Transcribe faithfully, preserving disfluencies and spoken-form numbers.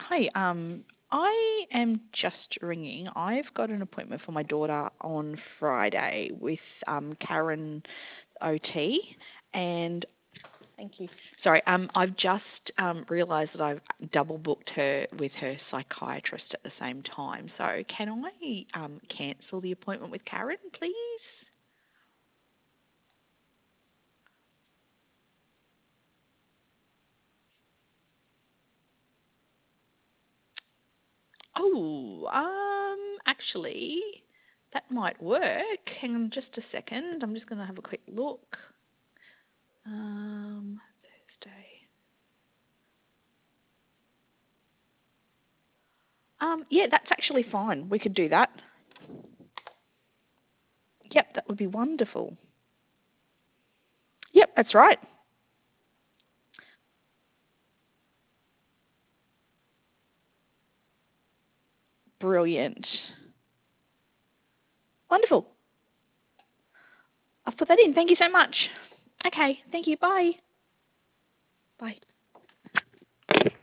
Hi, um, I am just ringing. I've got an appointment for my daughter on Friday with um, Karen O T, and thank you. Sorry, um, I've just um, realised that I've double booked her with her psychiatrist at the same time. So can I um, cancel the appointment with Karen, please? Oh, um, actually, that might work. Hang on just a second. I'm just going to have a quick look. Um, Thursday. Um, yeah, that's actually fine. We could do that. Yep, that would be wonderful. Yep, that's right. Brilliant. Wonderful. I've put that in. Thank you so much. Okay, thank you. Bye. Bye.